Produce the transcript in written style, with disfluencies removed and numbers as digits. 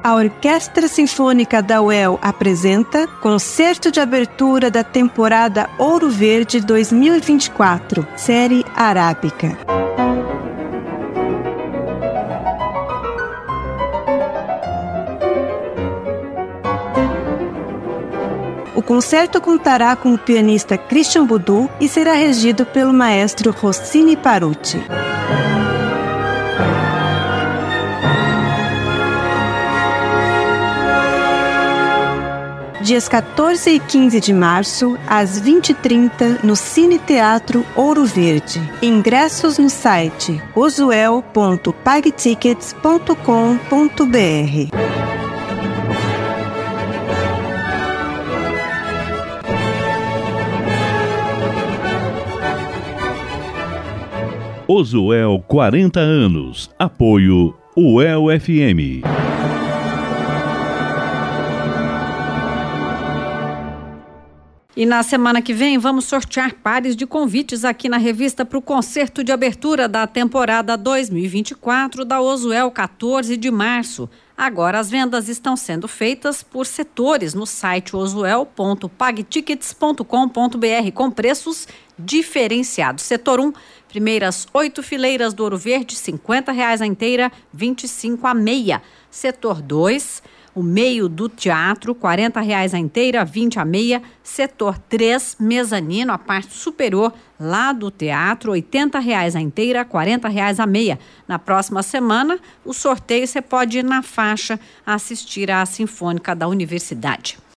A Orquestra Sinfônica da UEL apresenta Concerto de Abertura da temporada Ouro Verde 2024, série Arábica. O concerto contará com o pianista Christian Boudou e será regido pelo maestro Rossini Paruti. Dias 14 e 15 de março, às 20h30, no Cine Teatro Ouro Verde. Ingressos no site ozuel.pagtickets.com.br. Ozuel 40 anos. Apoio UEL FM. E na semana que vem vamos sortear pares de convites aqui na revista para o concerto de abertura da temporada 2024 da Ozuel, 14 de março. Agora as vendas estão sendo feitas por setores no site ozuel.pagtickets.com.br com preços diferenciados. Setor 1, primeiras 8 fileiras do Ouro Verde, R$50 a inteira, 25 a meia. Setor 2, o meio do teatro, R$40 a inteira, 20 a meia. Setor 3, mezanino, a parte superior lá do teatro, R$80 a inteira, R$40 a meia. Na próxima semana, o sorteio você pode ir na faixa assistir à Sinfônica da Universidade.